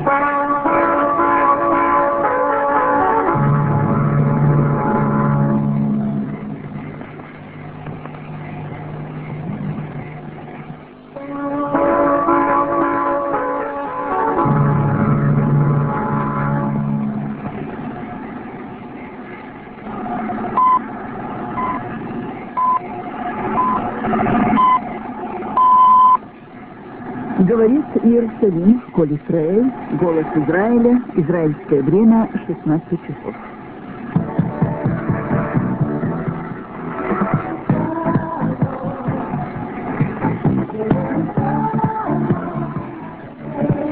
Говорит Иерусалим, Коль Исраэль, голос Израиля, израильское время, 16 часов.